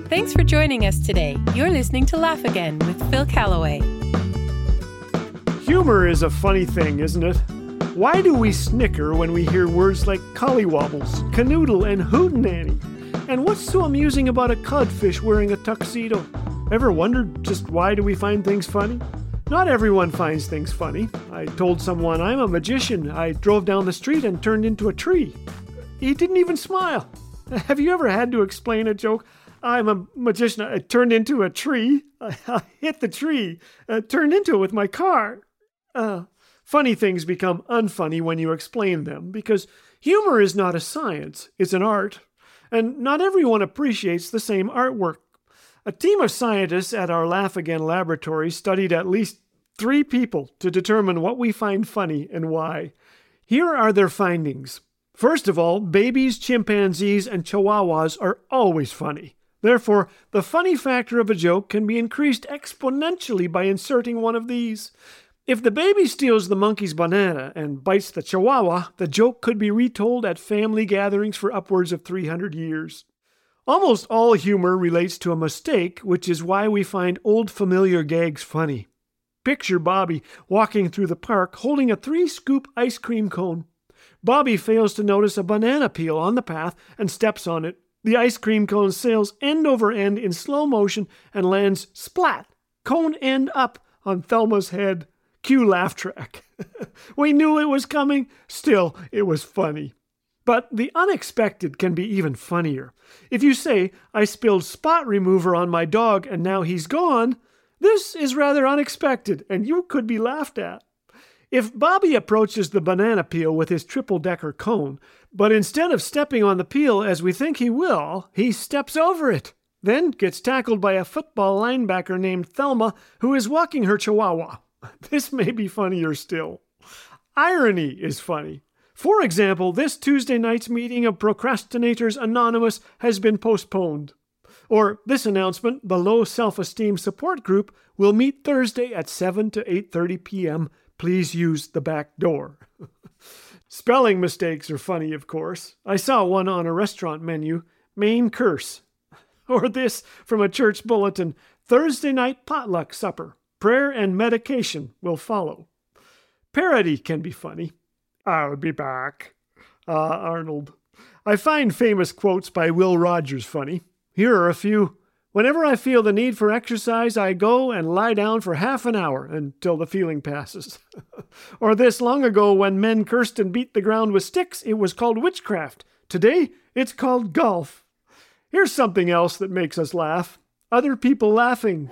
Thanks for joining us today. You're listening to Laugh Again with Phil Callaway. Humor is a funny thing, isn't it? Why do we snicker when we hear words like collywobbles, canoodle, and hootenanny? And what's so amusing about a codfish wearing a tuxedo? Ever wondered just why do we find things funny? Not everyone finds things funny. I told someone I'm a magician. I drove down the street and turned into a tree. He didn't even smile. Have you ever had to explain a joke? I'm a magician. I turned into a tree. I hit the tree. Turned into it with my car. Funny things become unfunny when you explain them, because humor is not a science, it's an art. And not everyone appreciates the same artwork. A team of scientists at our Laugh Again laboratory studied at least 3 people to determine what we find funny and why. Here are their findings. First of all, babies, chimpanzees, and chihuahuas are always funny. Therefore, the funny factor of a joke can be increased exponentially by inserting one of these. If the baby steals the monkey's banana and bites the chihuahua, the joke could be retold at family gatherings for upwards of 300 years. Almost all humor relates to a mistake, which is why we find old familiar gags funny. Picture Bobby walking through the park holding a 3-scoop ice cream cone. Bobby fails to notice a banana peel on the path and steps on it. The ice cream cone sails end over end in slow motion and lands splat, cone end up, on Thelma's head. Cue laugh track. We knew it was coming, still it was funny. But the unexpected can be even funnier. If you say, I spilled spot remover on my dog and now he's gone, this is rather unexpected and you could be laughed at. If Bobby approaches the banana peel with his triple-decker cone, but instead of stepping on the peel as we think he will, he steps over it, then gets tackled by a football linebacker named Thelma who is walking her chihuahua. This may be funnier still. Irony is funny. For example, this Tuesday night's meeting of Procrastinators Anonymous has been postponed. Or this announcement, the Low Self-Esteem Support Group will meet Thursday at 7 to 8:30 p.m. Please use the back door. Spelling mistakes are funny, of course. I saw one on a restaurant menu, main curse. Or this from a church bulletin, Thursday night potluck supper. Prayer and medication will follow. Parody can be funny. I'll be back. Arnold. I find famous quotes by Will Rogers funny. Here are a few. Whenever I feel the need for exercise, I go and lie down for half an hour until the feeling passes. Or this, long ago when men cursed and beat the ground with sticks, it was called witchcraft. Today, it's called golf. Here's something else that makes us laugh. Other people laughing.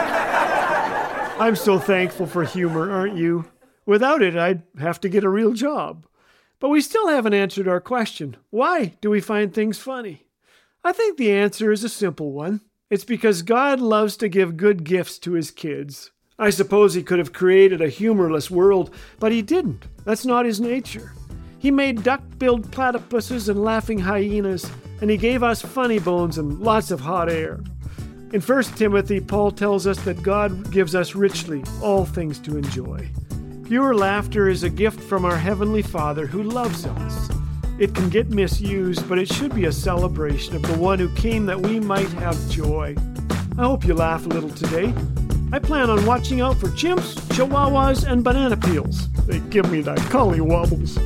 I'm so thankful for humor, aren't you? Without it, I'd have to get a real job. But we still haven't answered our question. Why do we find things funny? I think the answer is a simple one. It's because God loves to give good gifts to his kids. I suppose he could have created a humorless world, but he didn't. That's not his nature. He made duck-billed platypuses and laughing hyenas, and he gave us funny bones and lots of hot air. In 1 Timothy, Paul tells us that God gives us richly all things to enjoy. Pure laughter is a gift from our Heavenly Father who loves us. It can get misused, but it should be a celebration of the one who came that we might have joy. I hope you laugh a little today. I plan on watching out for chimps, chihuahuas, and banana peels. They give me the collywobbles.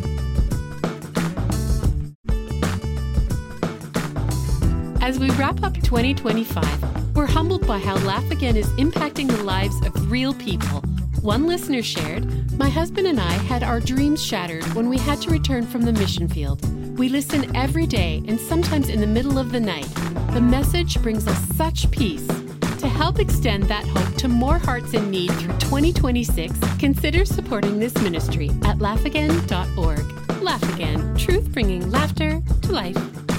As we wrap up 2025, we're humbled by how Laugh Again is impacting the lives of real people. One listener shared, "My husband and I had our dreams shattered when we had to return from the mission field. We listen every day and sometimes in the middle of the night. The message brings us such peace. To help extend that hope to more hearts in need through 2026, consider supporting this ministry at laughagain.org. Laugh Again, truth bringing laughter to life."